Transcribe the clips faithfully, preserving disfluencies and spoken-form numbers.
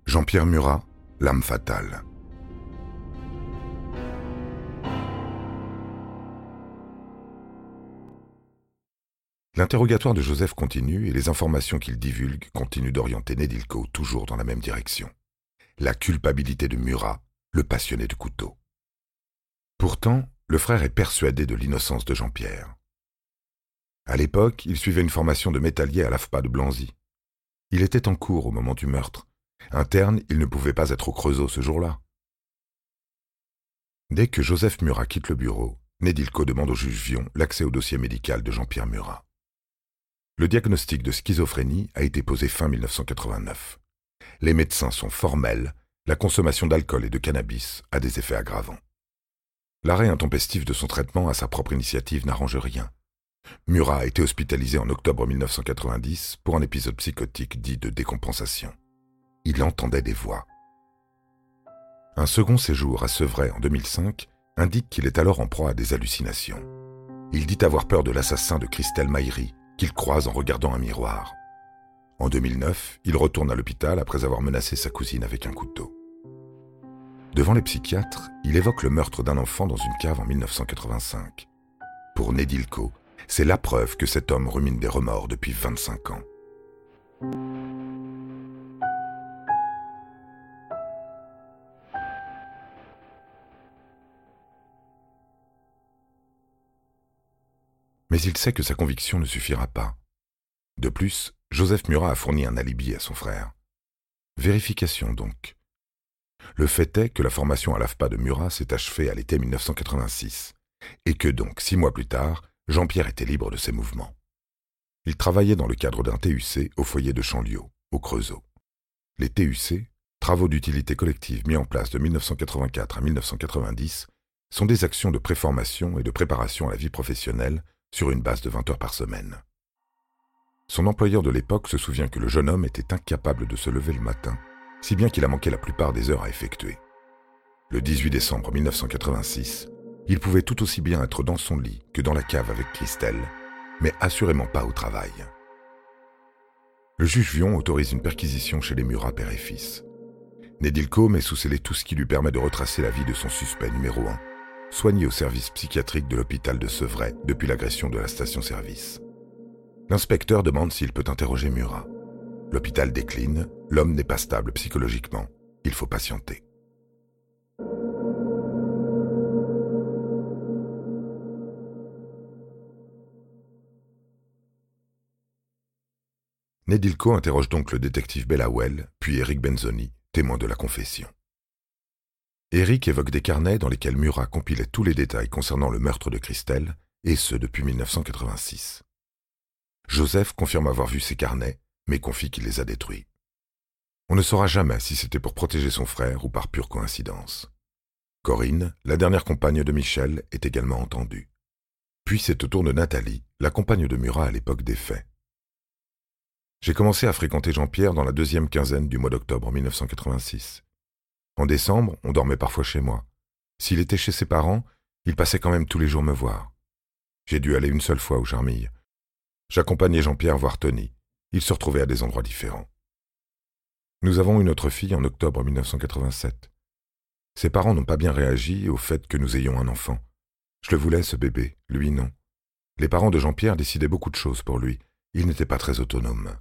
Jean-Pierre Murat, l'âme fatale. L'interrogatoire de Joseph continue et les informations qu'il divulgue continuent d'orienter Nedilko toujours dans la même direction. La culpabilité de Murat, le passionné de couteau. Pourtant, le frère est persuadé de l'innocence de Jean-Pierre. À l'époque, il suivait une formation de métallier à l'A F P A de Blanzy. Il était en cours au moment du meurtre. Interne, il ne pouvait pas être au Creusot ce jour-là. Dès que Joseph Murat quitte le bureau, Nedilko demande au juge Vion l'accès au dossier médical de Jean-Pierre Murat. Le diagnostic de schizophrénie a été posé fin mille neuf cent quatre-vingt-neuf. Les médecins sont formels, la consommation d'alcool et de cannabis a des effets aggravants. L'arrêt intempestif de son traitement à sa propre initiative n'arrange rien. Murat a été hospitalisé en octobre mille neuf cent quatre-vingt-dix pour un épisode psychotique dit de décompensation. Il entendait des voix. Un second séjour à Sevray en deux mille cinq indique qu'il est alors en proie à des hallucinations. Il dit avoir peur de l'assassin de Christelle Maïri, qu'il croise en regardant un miroir. En deux mille neuf, il retourne à l'hôpital après avoir menacé sa cousine avec un couteau. Devant les psychiatres, il évoque le meurtre d'un enfant dans une cave en mille neuf cent quatre-vingt-cinq. Pour Nedilko, c'est la preuve que cet homme rumine des remords depuis vingt-cinq ans. Mais il sait que sa conviction ne suffira pas. De plus, Joseph Murat a fourni un alibi à son frère. Vérification donc. Le fait est que la formation à l'A F P A de Murat s'est achevée à l'été mille neuf cent quatre-vingt-six, et que donc, six mois plus tard, Jean-Pierre était libre de ses mouvements. Il travaillait dans le cadre d'un T U C au foyer de Chanlieu, au Creusot. Les T U C, travaux d'utilité collective mis en place de mille neuf cent quatre-vingt-quatre à mille neuf cent quatre-vingt-dix, sont des actions de préformation et de préparation à la vie professionnelle sur une base de vingt heures par semaine. Son employeur de l'époque se souvient que le jeune homme était incapable de se lever le matin, si bien qu'il a manqué la plupart des heures à effectuer. Le dix-huit décembre mille neuf cent quatre-vingt-six, il pouvait tout aussi bien être dans son lit que dans la cave avec Christelle, mais assurément pas au travail. Le juge Vion autorise une perquisition chez les Murat père et fils. Nedilko met sous scellé tout ce qui lui permet de retracer la vie de son suspect numéro un, soigné au service psychiatrique de l'hôpital de Sevray depuis l'agression de la station-service. L'inspecteur demande s'il peut interroger Murat. L'hôpital décline, l'homme n'est pas stable psychologiquement, il faut patienter. Nedilko interroge donc le détective Bellawell, puis Eric Benzoni, témoin de la confession. Eric évoque des carnets dans lesquels Murat compilait tous les détails concernant le meurtre de Christelle, et ce depuis mille neuf cent quatre-vingt-six. Joseph confirme avoir vu ces carnets, mais confie qu'il les a détruits. On ne saura jamais si c'était pour protéger son frère ou par pure coïncidence. Corinne, la dernière compagne de Michel, est également entendue. Puis c'est au tour de Nathalie, la compagne de Murat à l'époque des faits. J'ai commencé à fréquenter Jean-Pierre dans la deuxième quinzaine du mois d'octobre mille neuf cent quatre-vingt-six. En décembre, on dormait parfois chez moi. S'il était chez ses parents, il passait quand même tous les jours me voir. J'ai dû aller une seule fois au Charmilles. J'accompagnais Jean-Pierre voir Tony. Ils se retrouvaient à des endroits différents. Nous avons eu notre fille en octobre mille neuf cent quatre-vingt-sept. Ses parents n'ont pas bien réagi au fait que nous ayons un enfant. Je le voulais, ce bébé, lui non. Les parents de Jean-Pierre décidaient beaucoup de choses pour lui. Il n'était pas très autonome.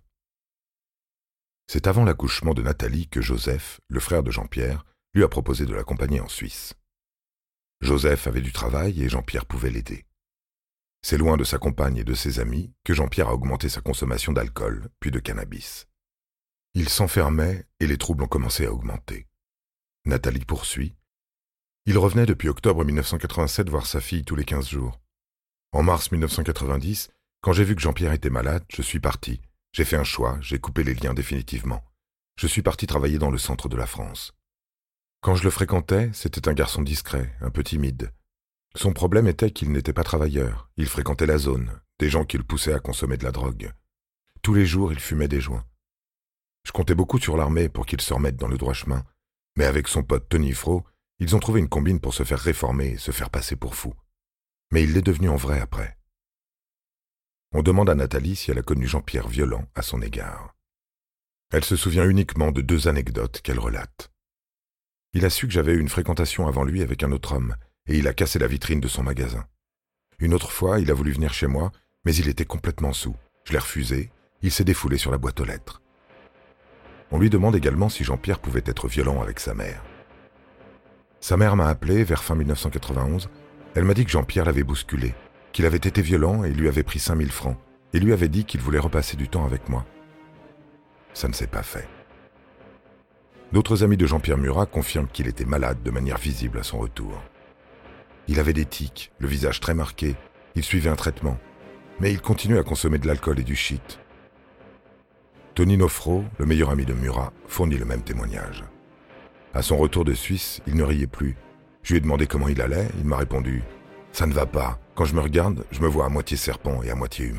C'est avant l'accouchement de Nathalie que Joseph, le frère de Jean-Pierre, lui a proposé de l'accompagner en Suisse. Joseph avait du travail et Jean-Pierre pouvait l'aider. C'est loin de sa compagne et de ses amis que Jean-Pierre a augmenté sa consommation d'alcool, puis de cannabis. Il s'enfermait et les troubles ont commencé à augmenter. Nathalie poursuit. Il revenait depuis octobre mille neuf cent quatre-vingt-sept voir sa fille tous les quinze jours. En mars mille neuf cent quatre-vingt-dix, quand j'ai vu que Jean-Pierre était malade, je suis parti. J'ai fait un choix, j'ai coupé les liens définitivement. Je suis parti travailler dans le centre de la France. Quand je le fréquentais, c'était un garçon discret, un peu timide. Son problème était qu'il n'était pas travailleur. Il fréquentait la zone, des gens qui le poussaient à consommer de la drogue. Tous les jours, il fumait des joints. Je comptais beaucoup sur l'armée pour qu'il se remette dans le droit chemin, mais avec son pote Tony Fro, ils ont trouvé une combine pour se faire réformer et se faire passer pour fou. Mais il l'est devenu en vrai après. On demande à Nathalie si elle a connu Jean-Pierre violent à son égard. Elle se souvient uniquement de deux anecdotes qu'elle relate. Il a su que j'avais eu une fréquentation avant lui avec un autre homme, et il a cassé la vitrine de son magasin. Une autre fois, il a voulu venir chez moi, mais il était complètement saoul. Je l'ai refusé, il s'est défoulé sur la boîte aux lettres. On lui demande également si Jean-Pierre pouvait être violent avec sa mère. Sa mère m'a appelé vers fin dix-neuf cent quatre-vingt-onze. Elle m'a dit que Jean-Pierre l'avait bousculé, qu'il avait été violent et lui avait pris cinq mille francs, et lui avait dit qu'il voulait repasser du temps avec moi. Ça ne s'est pas fait. D'autres amis de Jean-Pierre Murat confirment qu'il était malade de manière visible à son retour. Il avait des tics, le visage très marqué, il suivait un traitement, mais il continuait à consommer de l'alcool et du shit. Tony Nofro, le meilleur ami de Murat, fournit le même témoignage. À son retour de Suisse, il ne riait plus. Je lui ai demandé comment il allait, il m'a répondu « Ça ne va pas, quand je me regarde, je me vois à moitié serpent et à moitié humain. »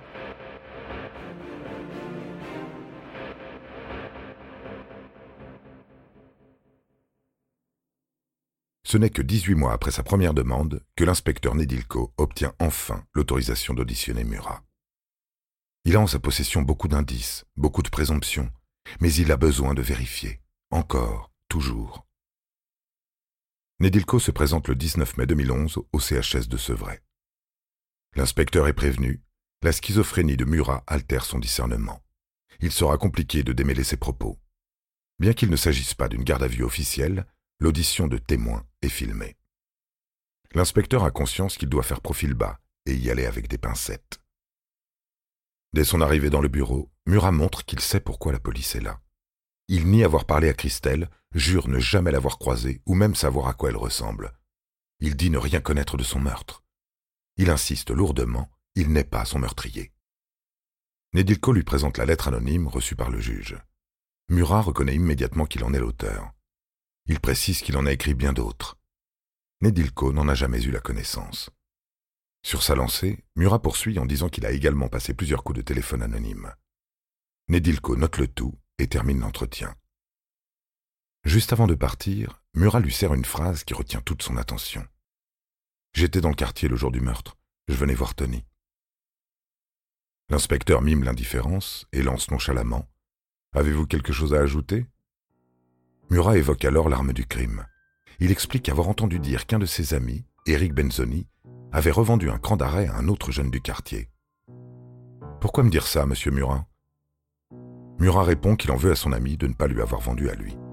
Ce n'est que dix-huit mois après sa première demande que l'inspecteur Nedilko obtient enfin l'autorisation d'auditionner Murat. Il a en sa possession beaucoup d'indices, beaucoup de présomptions, mais il a besoin de vérifier, encore, toujours. Nedilko se présente le dix-neuf mai deux mille onze au C H S de Sevray. L'inspecteur est prévenu, la schizophrénie de Murat altère son discernement. Il sera compliqué de démêler ses propos. Bien qu'il ne s'agisse pas d'une garde à vue officielle, l'audition de témoins est filmée. L'inspecteur a conscience qu'il doit faire profil bas et y aller avec des pincettes. Dès son arrivée dans le bureau, Murat montre qu'il sait pourquoi la police est là. Il nie avoir parlé à Christelle, jure ne jamais l'avoir croisée ou même savoir à quoi elle ressemble. Il dit ne rien connaître de son meurtre. Il insiste lourdement, il n'est pas son meurtrier. Nedilko lui présente la lettre anonyme reçue par le juge. Murat reconnaît immédiatement qu'il en est l'auteur. Il précise qu'il en a écrit bien d'autres. Nedilko n'en a jamais eu la connaissance. Sur sa lancée, Murat poursuit en disant qu'il a également passé plusieurs coups de téléphone anonyme. Nedilko note le tout et termine l'entretien. Juste avant de partir, Murat lui sert une phrase qui retient toute son attention. « J'étais dans le quartier le jour du meurtre, je venais voir Tony. » L'inspecteur mime l'indifférence et lance nonchalamment. « Avez-vous quelque chose à ajouter ?» Murat évoque alors l'arme du crime. Il explique avoir entendu dire qu'un de ses amis, Eric Benzoni, avait revendu un cran d'arrêt à un autre jeune du quartier. « Pourquoi me dire ça, monsieur Murat ?» Murat répond qu'il en veut à son ami de ne pas lui avoir vendu à lui.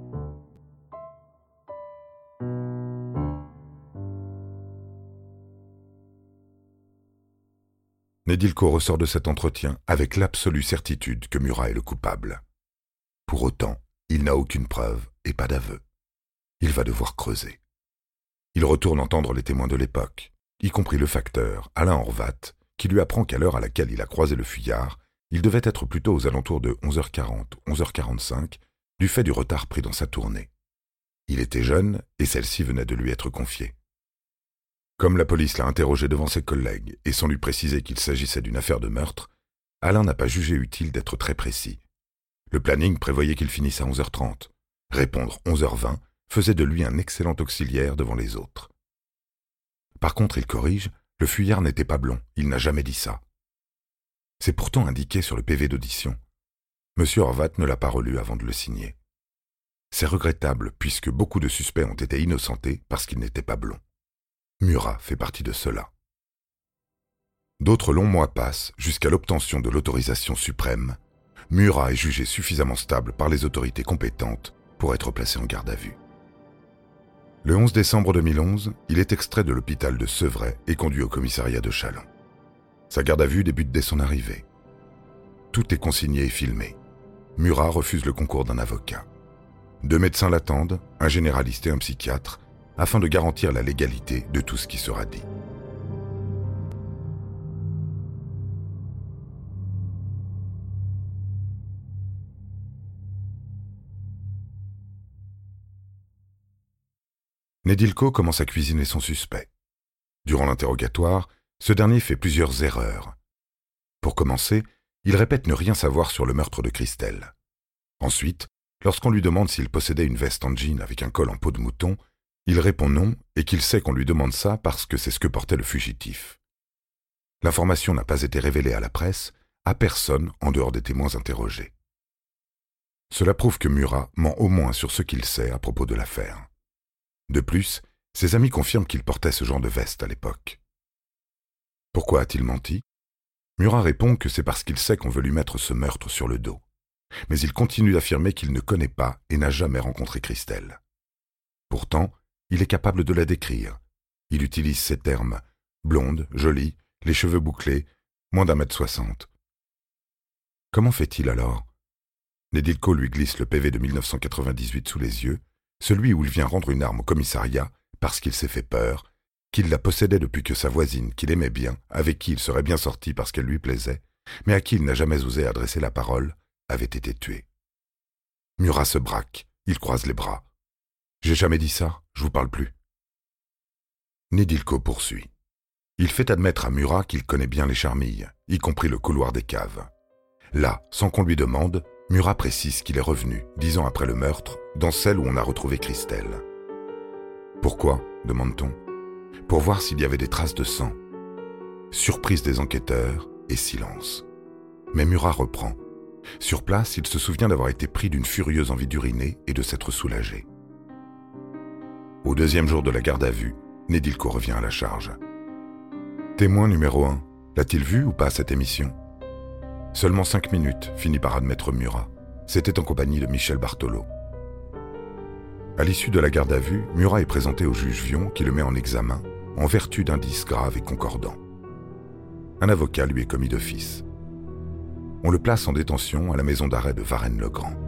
Nedilko ressort de cet entretien avec l'absolue certitude que Murat est le coupable. Pour autant, il n'a aucune preuve et pas d'aveu. Il va devoir creuser. Il retourne entendre les témoins de l'époque, y compris le facteur, Alain Horvat, qui lui apprend qu'à l'heure à laquelle il a croisé le fuyard, il devait être plutôt aux alentours de onze heures quarante, onze heures quarante-cinq, du fait du retard pris dans sa tournée. Il était jeune et celle-ci venait de lui être confiée. Comme la police l'a interrogé devant ses collègues et sans lui préciser qu'il s'agissait d'une affaire de meurtre, Alain n'a pas jugé utile d'être très précis. Le planning prévoyait qu'il finisse à onze heures trente. Répondre onze heures vingt faisait de lui un excellent auxiliaire devant les autres. Par contre, il corrige, le fuyard n'était pas blond, il n'a jamais dit ça. C'est pourtant indiqué sur le P V d'audition. Monsieur Horvat ne l'a pas relu avant de le signer. C'est regrettable puisque beaucoup de suspects ont été innocentés parce qu'ils n'étaient pas blonds. Murat fait partie de ceux-là. D'autres longs mois passent jusqu'à l'obtention de l'autorisation suprême. Murat est jugé suffisamment stable par les autorités compétentes pour être placé en garde à vue. Le onze décembre deux mille onze, il est extrait de l'hôpital de Sevray et conduit au commissariat de Châlons. Sa garde à vue débute dès son arrivée. Tout est consigné et filmé. Murat refuse le concours d'un avocat. Deux médecins l'attendent, un généraliste et un psychiatre, afin de garantir la légalité de tout ce qui sera dit. Nedilko commence à cuisiner son suspect. Durant l'interrogatoire, ce dernier fait plusieurs erreurs. Pour commencer, il répète ne rien savoir sur le meurtre de Christelle. Ensuite, lorsqu'on lui demande s'il possédait une veste en jean avec un col en peau de mouton, il répond non et qu'il sait qu'on lui demande ça parce que c'est ce que portait le fugitif. L'information n'a pas été révélée à la presse, à personne en dehors des témoins interrogés. Cela prouve que Murat ment au moins sur ce qu'il sait à propos de l'affaire. De plus, ses amis confirment qu'il portait ce genre de veste à l'époque. Pourquoi a-t-il menti? Murat répond que c'est parce qu'il sait qu'on veut lui mettre ce meurtre sur le dos. Mais il continue d'affirmer qu'il ne connaît pas et n'a jamais rencontré Christelle. Pourtant, il est capable de la décrire. Il utilise ces termes: blonde, jolie, les cheveux bouclés, moins d'un mètre soixante. Comment fait-il alors? Nedilko lui glisse le P V de mille neuf cent quatre-vingt-dix-huit sous les yeux, celui où il vient rendre une arme au commissariat parce qu'il s'est fait peur, qu'il la possédait depuis que sa voisine, qu'il aimait bien, avec qui il serait bien sorti parce qu'elle lui plaisait, mais à qui il n'a jamais osé adresser la parole, avait été tuée. Murat se braque, il croise les bras. « J'ai jamais dit ça, je vous parle plus. » Nedilko poursuit. Il fait admettre à Murat qu'il connaît bien les charmilles, y compris le couloir des caves. Là, sans qu'on lui demande, Murat précise qu'il est revenu, dix ans après le meurtre, dans celle où on a retrouvé Christelle. « Pourquoi ?» demande-t-on. « Pour voir s'il y avait des traces de sang. » Surprise des enquêteurs et silence. Mais Murat reprend. Sur place, il se souvient d'avoir été pris d'une furieuse envie d'uriner et de s'être soulagé. Au deuxième jour de la garde à vue, Nedilko revient à la charge. « Témoin numéro un, l'a-t-il vu ou pas cette émission ?» Seulement cinq minutes, finit par admettre Murat. C'était en compagnie de Michel Barthelot. À l'issue de la garde à vue, Murat est présenté au juge Vion qui le met en examen, en vertu d'indices graves et concordants. Un avocat lui est commis d'office. On le place en détention à la maison d'arrêt de Varennes-le-Grand.